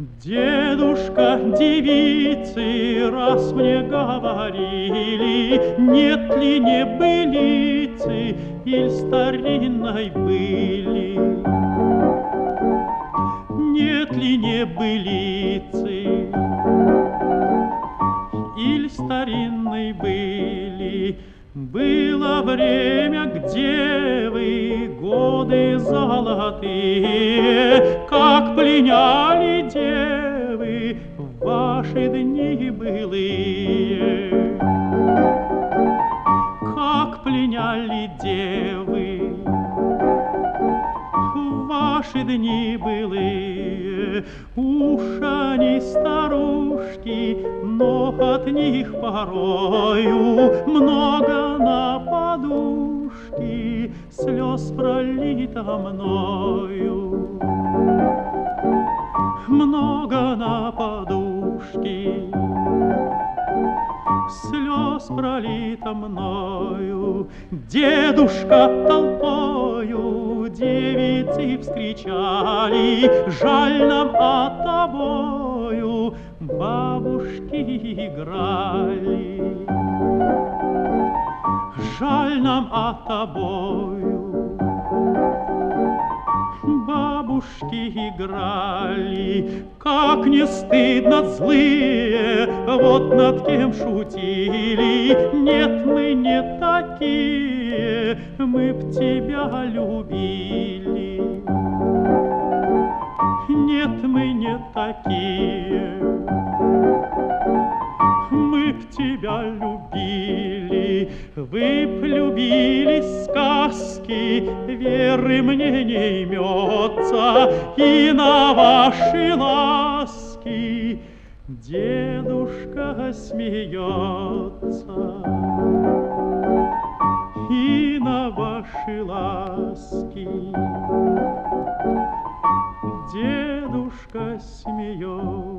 Дедушка, девицы, раз мне говорили, нет ли небылицы, иль старинной были. Нет ли небылицы, иль старинной были. Было время, где вы годы золотые, как пленяли девы в ваши дни былые. Как пленяли девы в ваши дни былые. Уж они старушки, но от них порою много на подушки слез пролито мною. Много на подушки слез пролито мною. Дедушка толпою девицы вскричали, жаль нам отобою бабушки играли. Жаль нам отобою бабушки играли. Как не стыдно злые, вот над кем шутили. Нет, мы не такие, мы б тебя любили. Нет, мы не такие, мы б тебя любили. Вы б любили сказки, веры мне не имется, и на ваши ласки дедушка смеется. И на ваши ласки дедушка смеется.